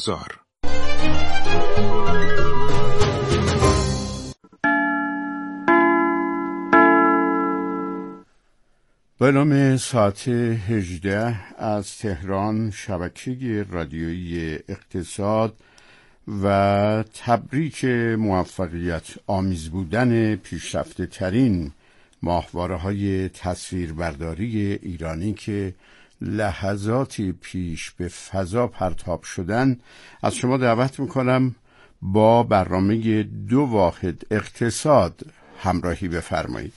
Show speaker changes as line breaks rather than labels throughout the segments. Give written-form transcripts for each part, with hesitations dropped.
بازار.
به نام ساعت 18 از تهران، شبکه رادیویی اقتصاد و تبریک موفقیت آمیز بودن پیشرفته ترین ماهواره‌های تصویربرداری ایرانی که لحظاتی پیش به فضا پرتاب شدن از شما دعوت میکنم با برنامه 2 واحد اقتصاد همراهی بفرمایید.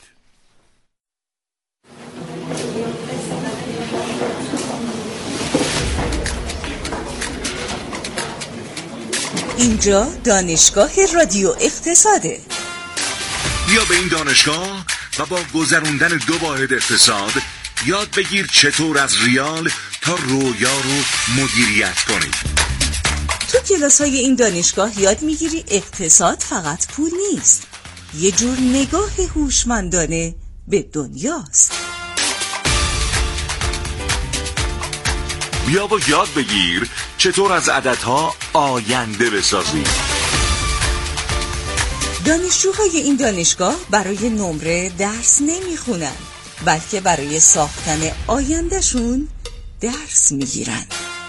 اینجا دانشگاه رادیو اقتصاده.
بیا به این دانشگاه و با گذروندن 2 واحد اقتصاد یاد بگیر چطور از ریال تا رویا رو مدیریت کنی.
تو کلاس‌های این دانشگاه یاد میگیری اقتصاد فقط پول نیست، یه جور نگاه هوشمندانه به دنیاست.
بیا و یاد بگیر چطور از عددها آینده بسازی.
دانشجوهای این دانشگاه برای نمره درس نمیخونن، بلکه برای ساختن آیندهشون درس میگیرن.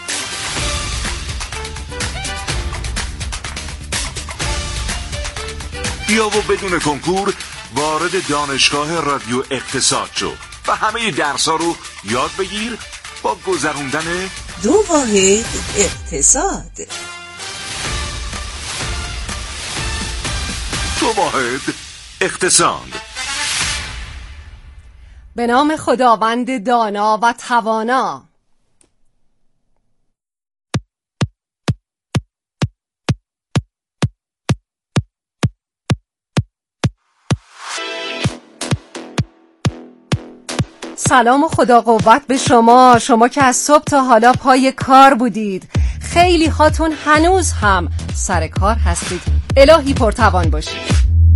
بیا و بدون کنکور وارد دانشگاه رادیو اقتصاد شو و همه درس‌ها رو یاد بگیر با گذروندن
2 واحد اقتصاد.
2 واحد اقتصاد.
به نام خداوند دانا و توانا. سلام و خدا قوت به شما که از صبح تا حالا پای کار بودید. خیلی هاتون هنوز هم سر کار هستید. الهی پرتوان باشید.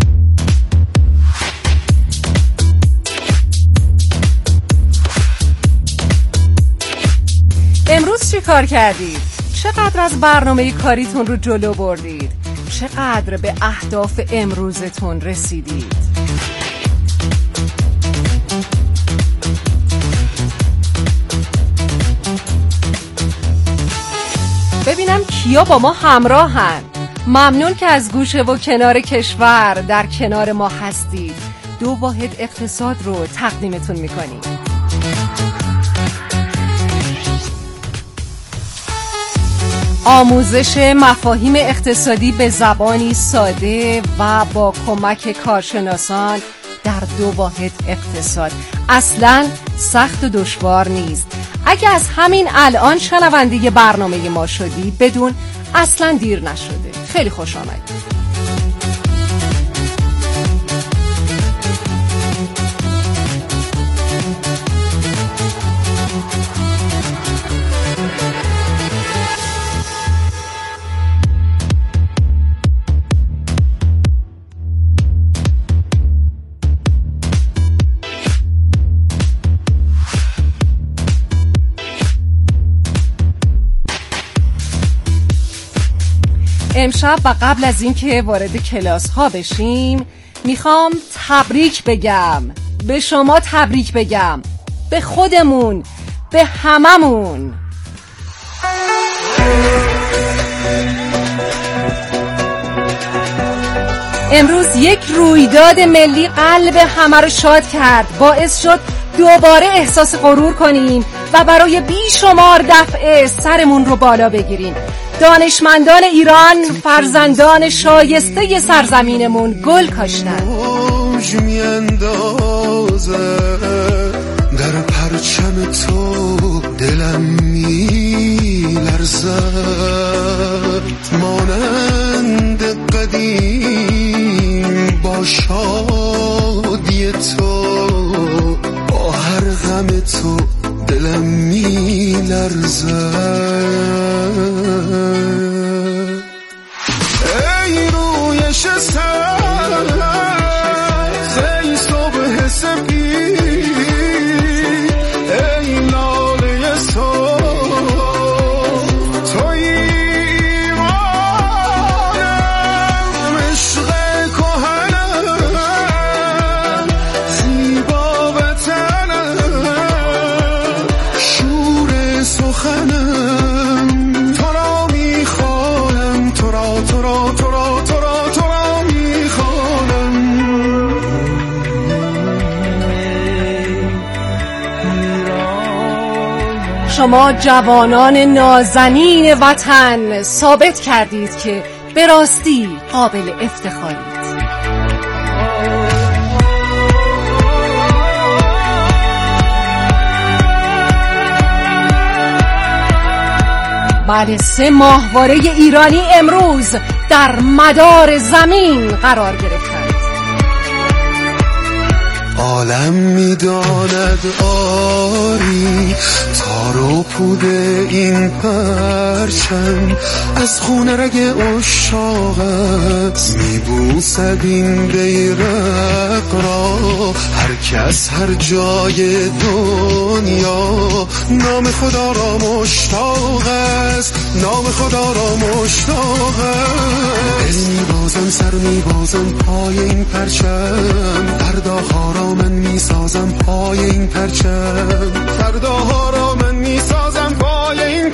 امروز چی کار کردید؟ چقدر از برنامه کاریتون رو جلو بردید؟ چقدر به اهداف امروزتون رسیدید؟ ببینم کیا با ما همراهن. ممنون که از گوشه و کنار کشور در کنار ما هستید. 2 واحد اقتصاد رو تقدیمتون میکنیم. آموزش مفاهیم اقتصادی به زبانی ساده و با کمک کارشناسان در 2 واحد اقتصاد. اصلاً سخت و دشوار نیست. اگه از همین الان شنونده برنامه ما شدی، بدون اصلاً دیر نشده. خیلی خوش آمدید. امشب و قبل از اینکه وارد کلاس ها بشیم میخوام تبریک بگم. به شما تبریک بگم، به خودمون، به هممون. امروز یک رویداد ملی قلب همه رو شاد کرد. باعث شد دوباره احساس غرور کنیم و برای بیشمار دفعه سرمون رو بالا بگیریم. دانشمندان ایران، فرزندان شایسته سرزمینمون گل کاشتن. موج میاندازه در پرچم تو، دلم میلرزد مانند قدیم با شادی تو، با هر غم تو دلم میلرزد. ای رویش سبز، ای صبح سپید، ای لاله صبح، تویی شما جوانان نازنین وطن ثابت کردید که به راستی قابل افتخارید. بعد 3 ماهواره ایرانی امروز در مدار زمین قرار گرفتند.
عالم میداند آری تار و پود این پرچم، از خون رگ عشاقت میبوسد این بیرق را. هر کس هر جای دنیا نام خدا را مشتاق است، نام خدا را مشتاق است. دل میبازم سر میبازم پای این پرچم، فرداها را من میسازم پای این پرچم، فرداها را من میسازم پای این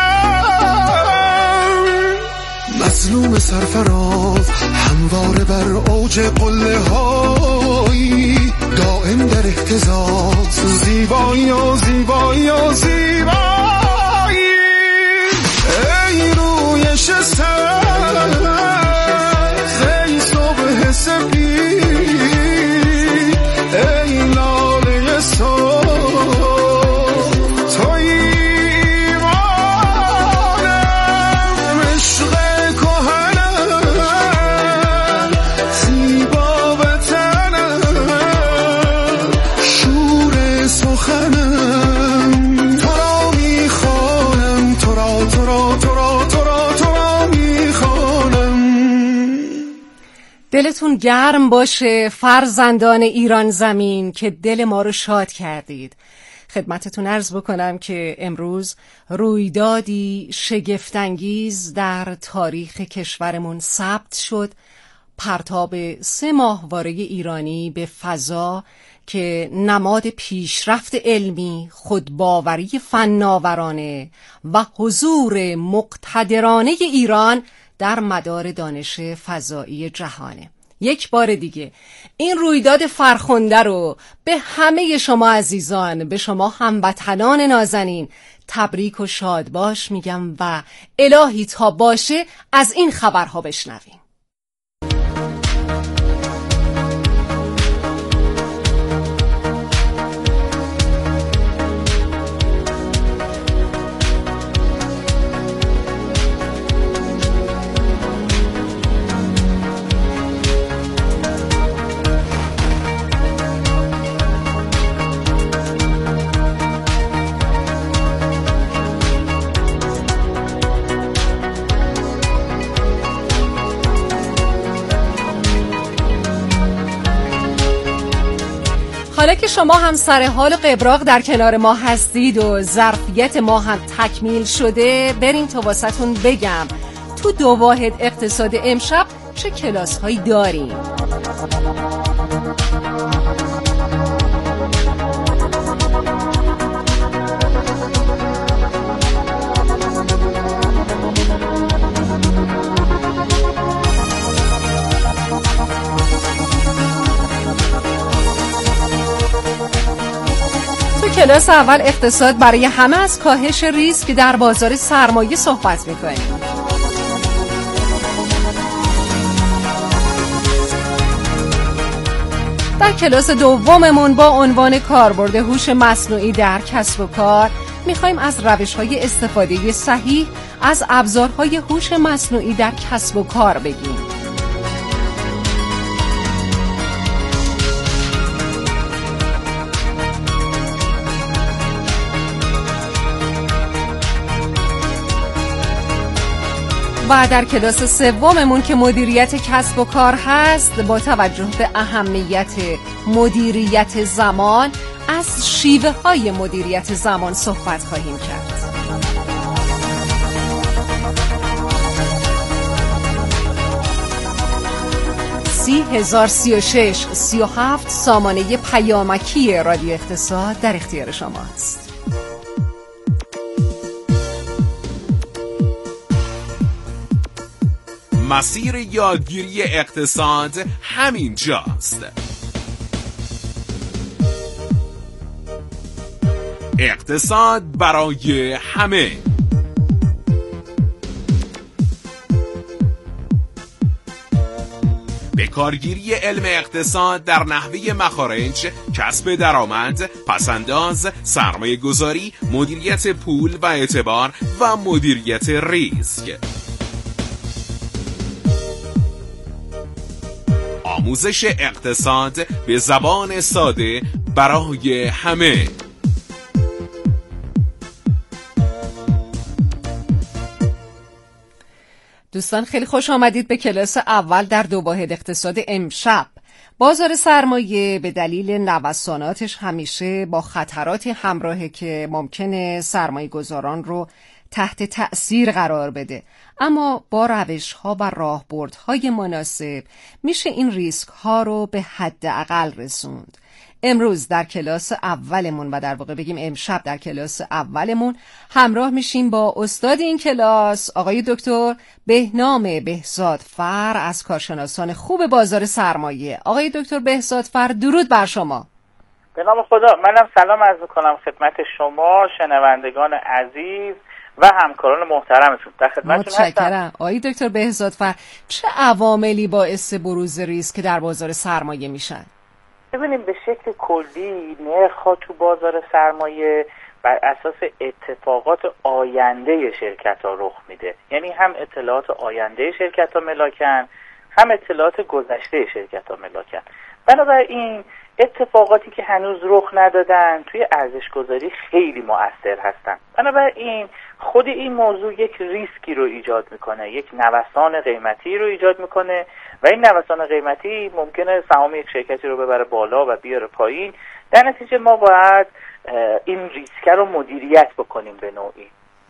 پرچم. مظلوم سرفراز همواره بر اوج قله هایی، دائم در اهتزاز، زیبایی و زیبایی و زیبایی. ای رویش سبز، ای صبح سپید، ای لاله صبح، توی ایمانم، عشق کهنم، زیبا وطنم، شور سخنم. تو را میخوانم، تو را تو را تو را تو را تو را میخوانم.
دلتون گرم باشه فرزندان ایران زمین که دل ما رو شاد کردید. خدمتتون عرض بکنم که امروز رویدادی شگفت‌انگیز در تاریخ کشورمون ثبت شد. پرتاب 3 ماهواره ایرانی به فضا که نماد پیشرفت علمی، خودباوری فناورانه و حضور مقتدرانه ایران در مدار دانش فضایی جهانه. یک بار دیگه این رویداد فرخنده رو به همه شما عزیزان، به شما هموطنان نازنین تبریک و شادباش میگم و الهی تا باشه از این خبرها بشنویم. حالا که شما هم سر حال و قبراق در کنار ما هستید و ظرفیت ما هم تکمیل شده، بریم تا واسه‌تون بگم تو 2 واحد اقتصاد امشب چه کلاس هایی داریم. کلاس اول اقتصاد برای همه از کاهش ریسک در بازار سرمایه صحبت می‌کنیم. در کلاس دوممون با عنوان کاربرد هوش مصنوعی در کسب و کار می‌خوایم از روش‌های استفاده صحیح از ابزارهای هوش مصنوعی در کسب و کار بگیم. و در کلاس سوممون که مدیریت کسب و کار هست، با توجه به اهمیت مدیریت زمان از شیوه های مدیریت زمان صحبت خواهیم کرد. سی1036 سامانه پیامکی رادیو اقتصاد در اختیار شماست.
مسیر یادگیری اقتصاد همین جاست. اقتصاد برای همه. به کارگیری علم اقتصاد در نحوه مخارج، کسب درآمد، پسنداز، سرمایه گذاری، مدیریت پول و اعتبار و مدیریت ریسک. آموزش اقتصاد به زبان ساده برای همه.
دوستان خیلی خوش آمدید به کلاس اول در 2 واحد اقتصاد امشب. بازار سرمایه به دلیل نوساناتش همیشه با خطراتی همراهه که ممکنه سرمایه گذاران رو تحت تأثیر قرار بده، اما با روش‌ها و راهبردهای مناسب میشه این ریسک‌ها رو به حداقل رسوند. امروز در کلاس اولمون و در واقع بگیم امشب در کلاس اولمون همراه میشیم با استاد این کلاس آقای دکتر بهنام بهزادفر از کارشناسان خوب بازار سرمایه. آقای دکتر بهزادفر درود بر شما.
به نام خدا. منم سلام عرض می‌کنم خدمت شما شنوندگان عزیز و همکاران محترمتون. در خدمتتون هستم.
متشکرم. آقای دکتر بهزادفر، چه عواملی باعث بروز ریسک در بازار سرمایه میشن؟
ببینیم به شکل کلی نرخ‌ها تو بازار سرمایه بر اساس اتفاقات آینده شرکت‌ها رخ میده. یعنی هم اطلاعات آینده شرکت‌ها ملاکن، هم اطلاعات گذشته شرکت‌ها ملاکن. بنابراین اتفاقاتی که هنوز رخ ندادن توی ارزش‌گذاری خیلی مؤثر هستن. بنابراین خود این موضوع یک ریسکی رو ایجاد میکنه، یک نوسان قیمتی رو ایجاد میکنه و این نوسان قیمتی ممکنه سهام یک شرکتی رو ببره بالا و بیاره پایین. در نتیجه ما باید این ریسک رو مدیریت بکنیم به نوعی.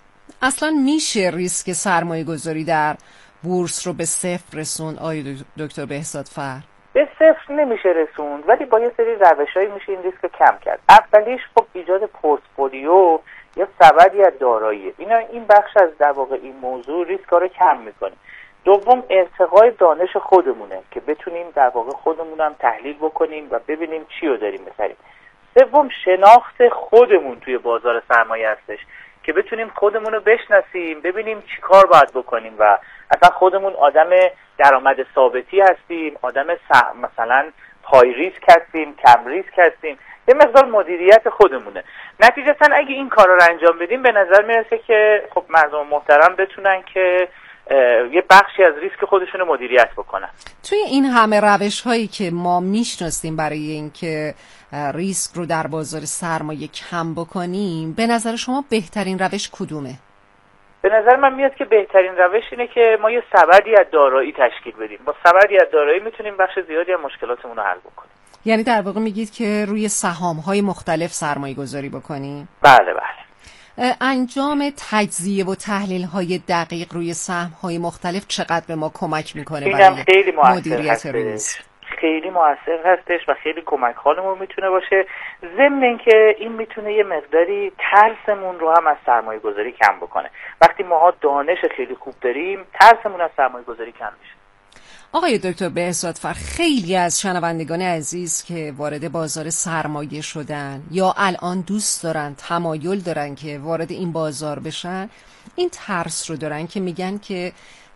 اصلا میشه ریسک سرمایه گذاری در بورس رو به صفر رسوند آقای دکتر بهزادفر؟
به صفر نمیشه رسوند، ولی با یه سری روش‌هایی میشه این ریسک رو کم کرد. اولیش خب ایجاد پورتفولیو یا سبدی از دارایی. این بخش از در واقع این موضوع ریسک رو کم میکنه. دوم ارتقای دانش خودمونه که بتونیم در واقع خودمون هم تحلیل بکنیم و ببینیم چی رو داریم بخریم. سوم شناخت خودمون توی بازار سرمایه هستش که بتونیم خودمون رو بشناسیم، ببینیم چی کار باید بکنیم و اصلا خودمون آدم درآمد ثابتی هستیم، آدم مثلا های ریسک هستیم، کم ریسک هستیم. یه مقدار مدیریت خودمونه. نتیجتاً اگه این کار رو انجام بدیم به نظر میرسه که خب مردم محترم بتونن که یه بخشی از ریسک خودشون رو مدیریت بکنن.
توی این همه روش هایی که ما میشناسیم برای اینکه ریسک رو در بازار سرمایه کم بکنیم، به نظر شما بهترین روش کدومه؟
به نظر من میاد که بهترین روش اینه که ما یه سبدی از دارایی تشکیل بدیم. با سبدی از دارایی میتونیم بخش زیادی از مشکلاتمون رو حل بکنیم.
یعنی در واقع میگید که روی سهام‌های مختلف سرمایه گذاری بکنیم؟
بله بله.
انجام تجزیه و تحلیل‌های دقیق روی سهم‌های مختلف چقدر به ما کمک میکنه
برای خیلی
مدیریت ریسک؟
خیلی موثر هستش و خیلی کمک حالمون میتونه باشه. ضمن اینکه این میتونه یه مقداری ترسمون رو هم از سرمایه گذاری کم بکنه. وقتی ماها دانش خیلی خوب داریم ترسمون از سرمایه گذاری کم میشه.
آقای دکتر بهزادفر، خیلی از شنوندگان عزیز که وارد بازار سرمایه شدن یا الان دوست دارن، تمایل دارن که وارد این بازار بشن، این ترس رو دارن که میگن که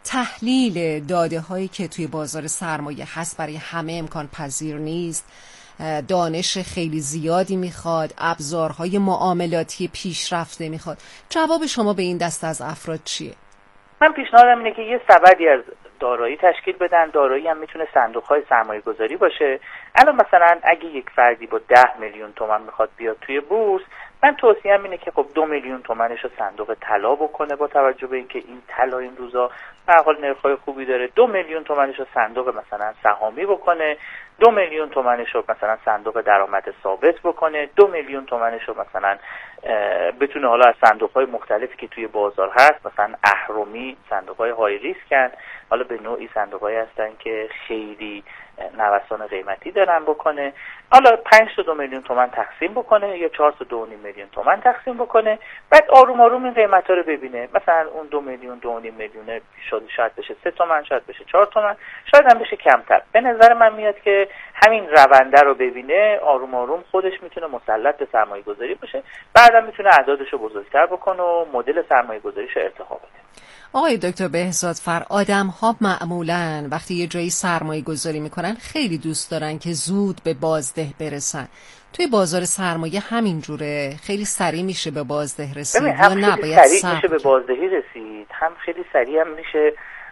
تحلیل داده هایی که توی بازار سرمایه هست برای همه امکان پذیر نیست، دانش خیلی زیادی میخواد، ابزارهای معاملاتی پیشرفته میخواد. جواب شما به این دسته از افراد چیه؟
من پیشنهادم اینه که یه سبدی از دارایی تشکیل بدن. دارایی هم میتونه صندوق‌های سرمایه گذاری باشه. الان مثلا اگه یک فردی با 10 میلیون تومان میخواد بیاد توی بورس، من توصیه‌ام اینه که خب 2 میلیون تومانش رو صندوق طلا بکنه، با توجه به اینکه این طلا این روزا به هر حال نرخ‌های خوبی داره. 2 میلیون تومانش رو صندوق مثلا سهامی بکنه، 2 میلیون تومانش رو مثلا صندوق درآمد ثابت بکنه، 2 میلیون تومانش رو مثلا بتونه حالا از صندوق‌های مختلفی که توی بازار هست، مثلا اهرمی صندوق‌های های ریسکن، حالا به نوعی صندوق‌هایی هستن که خیلی نوسان قیمتی دارن بکنه. حالا 5 تا 2 میلیون تومان تقسیم بکنه یا 4 تا 2.5 میلیون تومان تقسیم بکنه، بعد آروم آروم این قیمتا رو ببینه. مثلا اون 2 میلیون 2.5 میلیون شاید بشه 3 تومن، شاید بشه 4 تومن، شاید هم بشه کمتر. به نظر من میاد که همین رونده رو ببینه، آروم آروم خودش میتونه مسلط به سرمایه گذاری بشه، بعدم میتونه اعدادش رو بزرگتر بکنه و مدل سرمایه گذاریش رو ارتقا بده.
آقای دکتر بهزادفر، آدم‌ها معمولاً وقتی یه جایی سرمایه گذاری میکنن خیلی دوست دارن که زود به بازده برسن. توی بازار سرمایه همین جوره؟ خیلی سریع میشه به بازده رسید یا نه باید
سریع میشه به بازدهی رسید، هم خیلی سریع هم میشه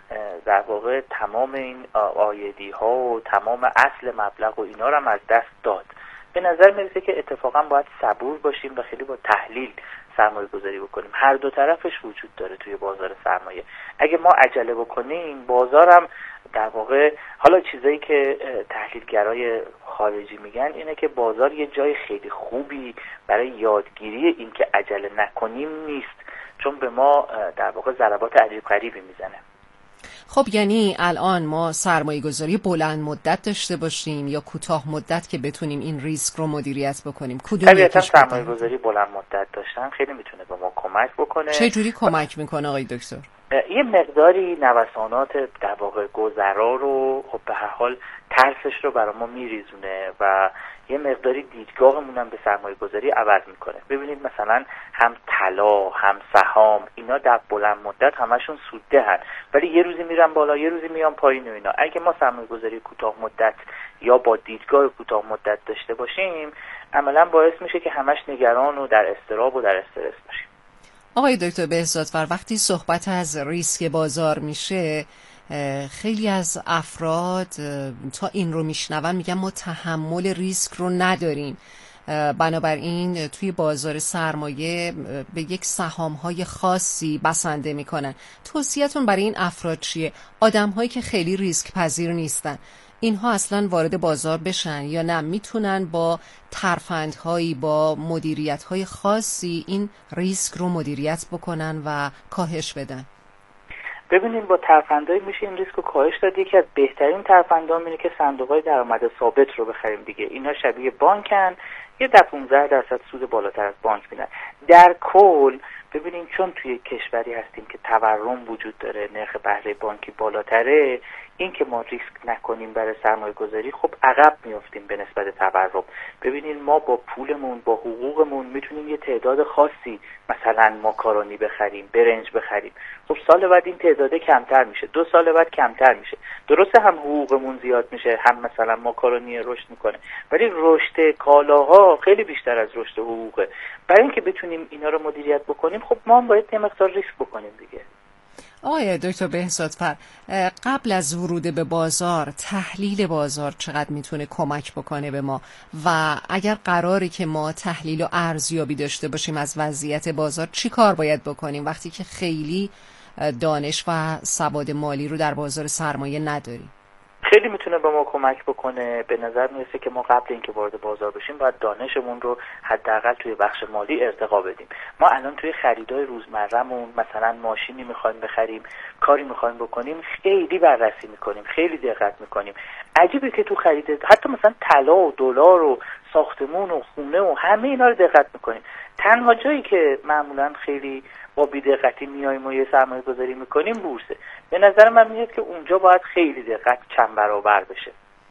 در واقع تمام این آیدی ها و تمام اصل مبلغ و اینا رو هم از دست داد. به نظر میرسه که اتفاقا باید صبور باشیم و خیلی با تحلیل سرمایه گذاری بکنیم. هر دو طرفش وجود داره توی بازار سرمایه. اگه ما عجله بکنیم بازارم در واقع، حالا چیزایی که تحلیلگرای خارجی میگن اینه که بازار یه جای خیلی خوبی برای یادگیری این که عجله نکنیم نیست، چون به ما در واقع ضربات عجیب غریبی میزنه.
خب یعنی الان ما سرمایه گذاری بلند مدت داشته باشیم یا کوتاه مدت که بتونیم این ریسک رو مدیریت بکنیم؟ کدوم یکیش
سرمایه گذاری بلند مدت داشتن خیلی میتونه به ما کمک بکنه.
چه جوری کمک میکنه آقای دکتر؟
یه مقداری نوسانات در واقع گذرا رو خب به هر حال ترسش رو برای ما میریزونه و یه مقداری دیدگاهمون هم به سرمایه گذاری عوض میکنه. ببینید مثلا هم طلا هم سهام اینا در بلند مدت همشون سودده هن، ولی یه روزی میرن بالا یه روزی میان پایین و اینا. اگه ما سرمایه گذاری کوتاه مدت یا با دیدگاه کوتاه مدت داشته باشیم، عملا باعث میشه که همش نگران و در اضطراب و در استرس باشیم.
آقای دکتر بهزادفر، وقتی صحبت از ریسک بازار میشه خیلی از افراد تا این رو میشنون میگن ما تحمل ریسک رو نداریم، بنابراین توی بازار سرمایه به یک سهام‌های خاصی بسنده میکنن. توصیه‌تون برای این افراد چیه؟ آدم‌هایی که خیلی ریسک پذیر نیستن، اینها اصلا وارد بازار بشن یا نه میتونن با ترفندهایی با مدیریت‌های خاصی این ریسک رو مدیریت بکنن و کاهش بدن؟
ببینیم با ترفندهایی میشه این ریسک رو کاهش داد. یکی از بهترین ترفندها اینه که صندوق‌های درآمد ثابت رو بخریم دیگه. اینا شبیه بانکن، یه 15% سود بالاتر از بانک میدن. در کل ببینیم چون توی کشوری هستیم که تورم وجود داره، نرخ بهره بانکی بالاتره، این که ما ریسک نکنیم برای سرمایه گذاری خب عقب میافتیم به نسبت تورم. ببینید ما با پولمون با حقوقمون میتونیم یه تعداد خاصی مثلا ماکارونی بخریم، برنج بخریم. خب سال بعد این تعداد کمتر میشه، 2 سال بعد کمتر میشه. درسته هم حقوقمون زیاد میشه، هم مثلا ماکارونی رشد میکنه، ولی رشد کالاها خیلی بیشتر از رشد حقوقه. برای اینکه بتونیم اینا رو مدیریت بکنیم خب ما هم باید یه مقدار ریسک بکنیم دیگه.
آقای دکتر بهزادفر، قبل از ورود به بازار تحلیل بازار چقدر میتونه کمک بکنه به ما و اگر قراره که ما تحلیل و ارزیابی داشته باشیم از وضعیت بازار چی کار باید بکنیم وقتی که خیلی دانش و سواد مالی رو در بازار سرمایه نداریم؟
خیلی میتونه به ما کمک بکنه. به نظر میرسه که ما قبل اینکه وارد بازار بشیم باید دانشمون رو حداقل توی بخش مالی ارتقا بدیم. ما الان توی خریدای روزمرهمون مثلا ماشینی میخوایم بخریم، کاری میخوایم بکنیم، خیلی بررسی میکنیم، خیلی دقت میکنیم. عجیبه که تو خرید حتی مثلا طلا و دلار و ساختمون و خونه و همه اینا رو دقت میکنیم. تنها جایی که معمولا خیلی با بی‌دقتی میایم و یه سرمایه گذاری میکنیم بورسه. به نظر من میاد که اونجا باید خیلی دقت چند برابر بشه.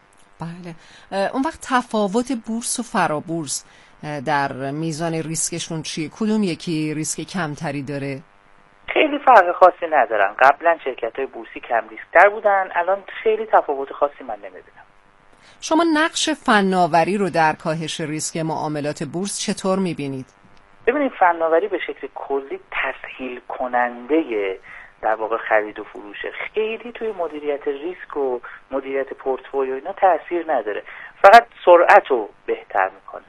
بله. اون وقت تفاوت بورس و فرابورس در میزان ریسکشون چیه؟ کدوم یکی ریسک کمتری داره؟
خیلی فرق خاصی ندارن. قبلا شرکت‌های بورسی کم ریسک‌تر بودن، الان خیلی تفاوت خاصی من نمی‌بینم.
شما نقش فناوری رو در کاهش ریسک معاملات بورس چطور می‌بینید؟
ببینید فناوری به شکل کلی تسهیل کننده در واقع خرید و فروشه، خیلی توی مدیریت ریسک و مدیریت پورتفولیو اینا تأثیر نداره، فقط سرعت رو بهتر میکنه.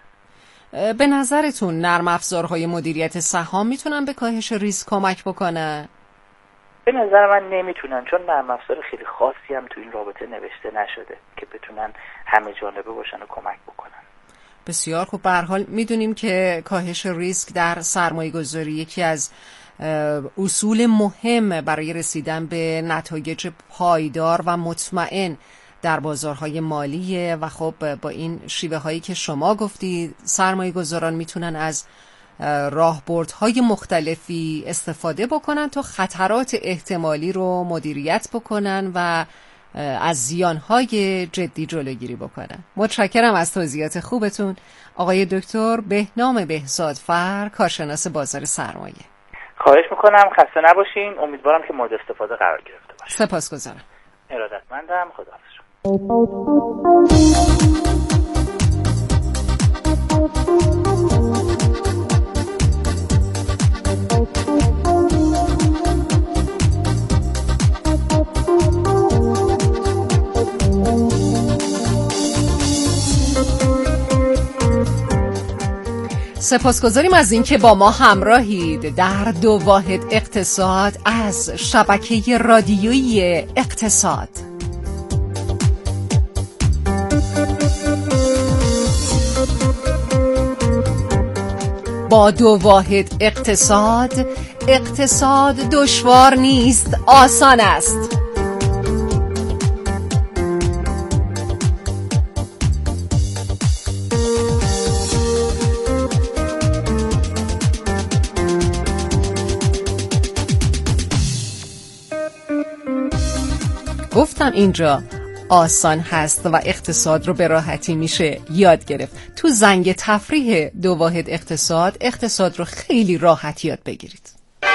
به نظرتون نرم افزارهای مدیریت سهام میتونن به کاهش ریسک کمک بکنن؟
به نظر من نمیتونن، چون نرم افزار خیلی خاصی هم تو این رابطه نوشته نشده که بتونن همه جانبه باشن و کمک بکنن.
بسیار خوب. به هر حال میدونیم که کاهش ریسک در سرمایه‌گذاری یکی از اصول مهم برای رسیدن به نتایج پایدار و مطمئن در بازارهای مالیه و خب با این شیوه هایی که شما گفتید سرمایه گذاران میتونن از راهبردهای مختلفی استفاده بکنن تا خطرات احتمالی رو مدیریت بکنن و از زیانهای جدی جلوگیری بکنن. متشکرم از توضیحات خوبتون آقای دکتر بهنام بهزادفر، کارشناس بازار سرمایه.
خواهش میکنم، خسته نباشین. امیدوارم که مورد استفاده قرار گرفته باشه.
سپاسگزارم.
ارادتمندم. خداحافظ.
سپاسگزاریم از اینکه با ما همراهید در 2 واحد اقتصاد از شبکه رادیویی اقتصاد. با 2 واحد اقتصاد، اقتصاد دشوار نیست، آسان است. گفتم اینجا آسان هست و اقتصاد رو به راحتی میشه یاد گرفت. تو زنگ تفریح 2 واحد اقتصاد رو خیلی راحت یاد بگیرید.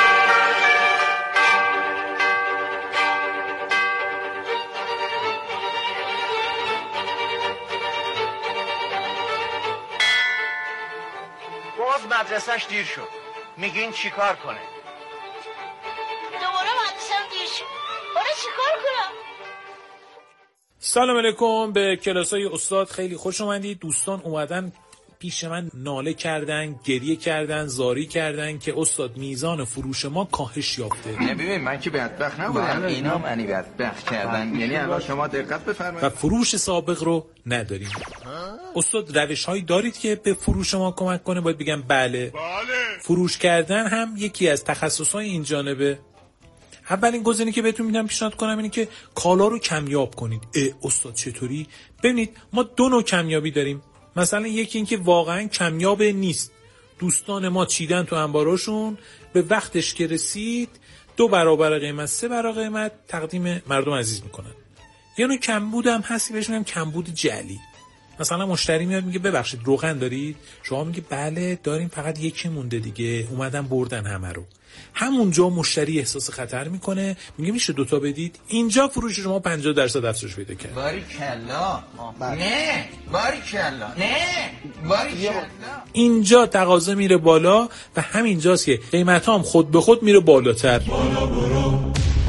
باز مدرسهش دیر شد. میگین چی کار کنه؟
دوباره مدرسه‌م دیر شد. حالا چی کار کنم؟
سلام علیکم، به کلاسای استاد خیلی خوش اومدید. دوستان اومدن پیش من ناله کردن، گریه کردن، زاری کردن که استاد میزان فروش ما کاهش یافته.
ببین من که بدبخت نبودم، اینا منی بدبخت کردن. یعنی الان شما دقت بفرمایید
و فروش سابق رو نداریم. استاد روش‌هایی دارید که به فروش ما کمک کنه؟ باید بگم بله. فروش کردن هم یکی از تخصص‌های این جانبه. اولین گزینه که بهتون میدم پیشنهاد کنم اینه که کالا رو کمیاب کنید. استاد چطوری؟ ببینید ما 2 نوع کمیابی داریم. مثلا یکی این که واقعا کمیاب نیست، دوستان ما چیدن تو انباراشون، به وقتش که رسید 2 برابر قیمت 3 برابر قیمت تقدیم مردم عزیز میکنن. یه نوع کمبود هم هستی بهش میگم کمبود جعلی. مثلا مشتری میاد میگه ببخشید روغن دارید؟ شما میگه بله داریم، فقط یکی مونده دیگه، اومدن بردن همه رو. همونجا مشتری احساس خطر میکنه، میگه میشه 2 تا بدید. اینجا فروش شما 50% افزایش پیدا کرد.
باریکلا. نه باریکلا. نه باریکلا.
اینجا تقاضا میره بالا و همینجاست که قیمت هم خود به خود میره بالاتر.
بالا برو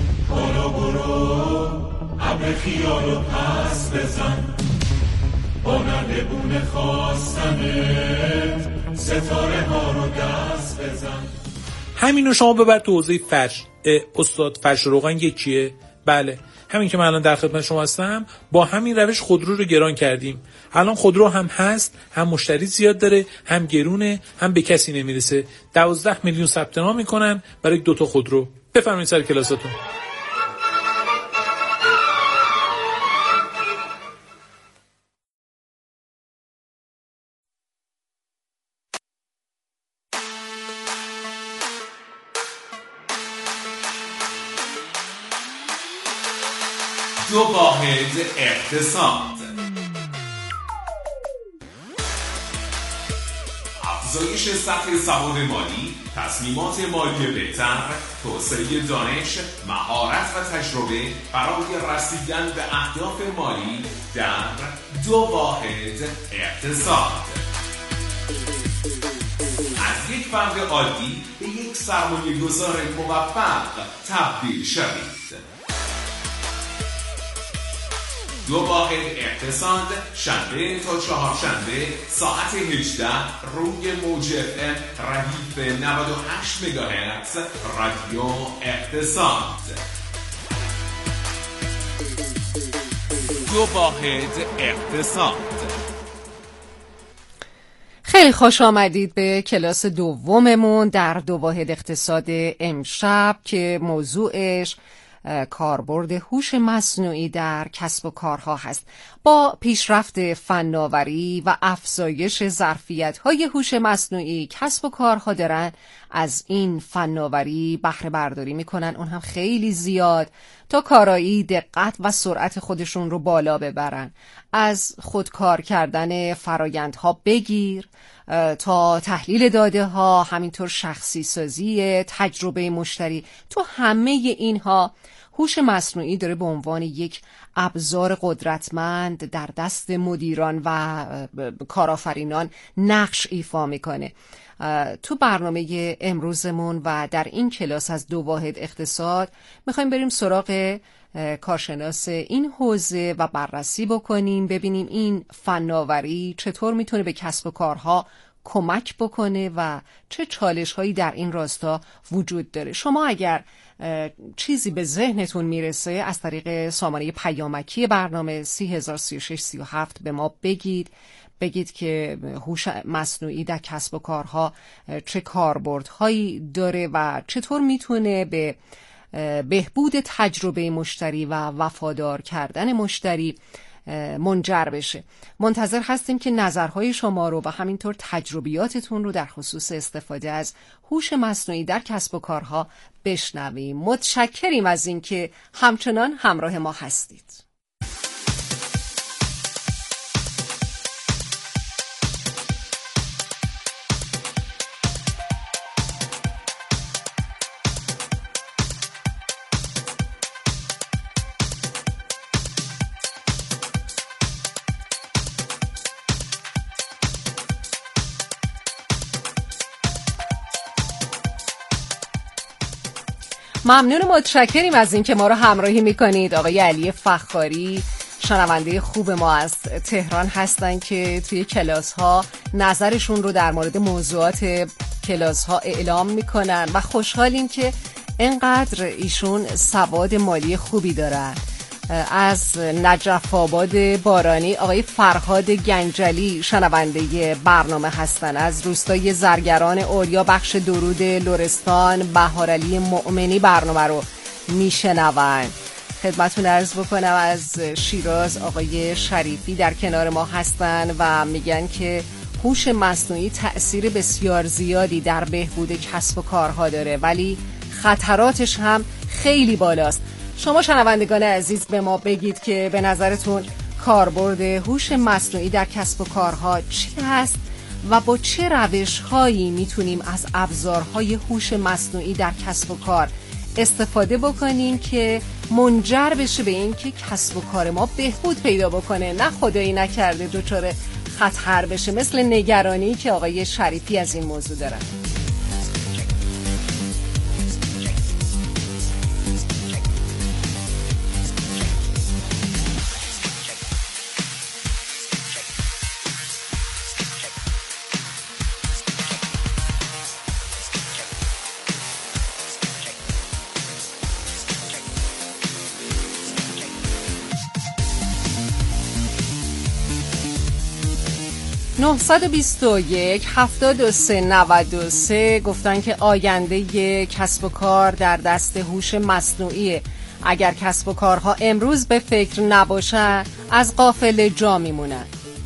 ابر خیال رو پس بزن، با نردبون خواستنت ستاره ها رو دست بزن.
همینو شما ببر تو حوزه فرش. استاد فرش روغن یکیه؟ بله، همین که من الان در خدمت شما هستم با همین روش خودرو رو گران کردیم. الان خودرو هم هست، هم مشتری زیاد داره، هم گرونه، هم به کسی نمیرسه. 12 میلیون ثبت نام میکنن برای 2 تا خودرو. بفرمایید سر کلاساتون.
دو واحد اقتصاد. افزایش سطح سواد مالی، تصمیمات مالی بهتر، توسعه دانش، مهارت و تجربه برای رسیدن به اهداف مالی در دو واحد اقتصاد. از یک فرد عادی به یک سرمایه‌گذار موفق تبدیل شوید. دو واحد اقتصاد، شنبه تا چهارشنبه ساعت 18 روی موج FM ردیف 98 مگاهرتز رادیو اقتصاد. دو واحد اقتصاد.
خیلی خوش آمدید به کلاس دوممون در دو واحد اقتصاد امشب که موضوعش کاربرد هوش مصنوعی در کسب و کارها هست. با پیشرفت فناوری و افزایش ظرفیت‌های هوش مصنوعی، کسب و کارها دارن از این فناوری بهره برداری میکنن، اون هم خیلی زیاد، تا کارایی، دقت و سرعت خودشون رو بالا ببرن. از خودکار کردن فرایندها بگیر تا تحلیل داده ها، همینطور شخصی سازی تجربه مشتری، تو همه اینها هوش مصنوعی داره به عنوان یک ابزار قدرتمند در دست مدیران و کارآفرینان نقش ایفا میکنه. تو برنامه امروزمون و در این کلاس از 2 واحد اقتصاد میخوایم بریم سراغ کارشناس این حوزه و بررسی بکنیم، ببینیم این فناوری چطور میتونه به کسب و کارها کمک بکنه و چه چالش‌هایی در این راستا وجود داره. شما اگر چیزی به ذهنتون میرسه از طریق سامانه پیامکی برنامه 303637 به ما بگید که هوش مصنوعی در کسب و کارها چه کاربردهایی داره و چطور میتونه به بهبود تجربه مشتری و وفادار کردن مشتری منجر بشه. منتظر هستیم که نظرهای شما رو و همینطور تجربیاتتون رو در خصوص استفاده از هوش مصنوعی در کسب و کارها بشنویم. متشکریم از اینکه همچنان همراه ما هستید. ممنون و متشکریم از اینکه ما رو همراهی میکنید. آقای علی فخاری شنونده خوب ما از تهران هستن که توی کلاس ها نظرشون رو در مورد موضوعات کلاس ها اعلام میکنن و خوشحالیم که اینقدر ایشون سواد مالی خوبی دارن. از نجف آباد بارانی آقای فرهاد گنجلی شنونده برنامه هستن، از روستای زرگران اولیا بخش درود لرستان بهارعلی مؤمنی برنامه رو میشنون. خدمتون عرض بکنم از شیراز آقای شریفی در کنار ما هستن و میگن که هوش مصنوعی تأثیر بسیار زیادی در بهبود کسب و کارها داره ولی خطراتش هم خیلی بالاست. شما شنوندگان عزیز به ما بگید که به نظرتون کاربرد هوش مصنوعی در کسب و کارها چی هست و با چه روش‌هایی میتونیم از ابزارهای هوش مصنوعی در کسب و کار استفاده بکنیم که منجر بشه به این که کسب و کار ما بهبود پیدا بکنه، نه خدایی نکرده دچار خطر بشه، مثل نگرانی که آقای شریفی از این موضوع دارن. (921-7393) گفتن که آینده کسب و کار در دست هوش مصنوعیه. اگر کسب و کارها امروز به فکر نباشن از غافل جا میمونن.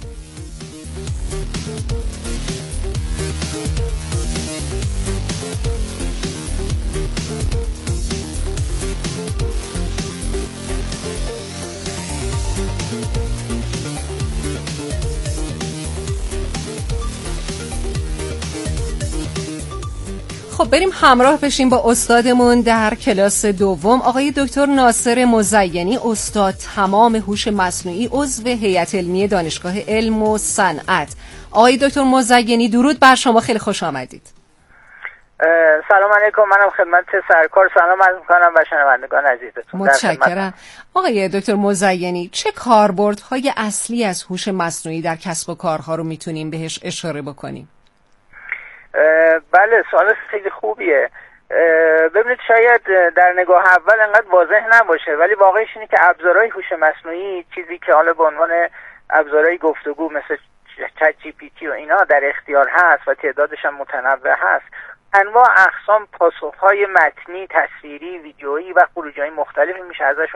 خب بریم همراه بشیم با استادمون در کلاس دوم، آقای دکتر ناصر مزینی، استاد تمام هوش مصنوعی، عضو هیئت علمی دانشگاه علم و صنعت. آقای دکتر مزینی درود بر شما، خیلی خوش آمدید.
سلام علیکم، منم خدمت سرکار سلام عرض می‌کنم و شنوندگان عزیزتون.
متشکرم. آقای دکتر مزینی، چه کاربردهای اصلی از هوش مصنوعی در کسب و کارها رو میتونیم بهش اشاره بکنیم؟
بله، سوال خیلی خوبیه. ببینید شاید در نگاه اول انقدر واضح نباشه ولی واقعیش اینه که ابزارهای هوش مصنوعی، چیزی که حالا به عنوان ابزارهای گفتگو مثل چت جی پی تی و اینا در اختیار هست و تعدادش هم متنوع هست، انواع اقسام پاسخهای متنی، تصویری، ویدیویی و خروجی‌های مختلفی میشه ازشون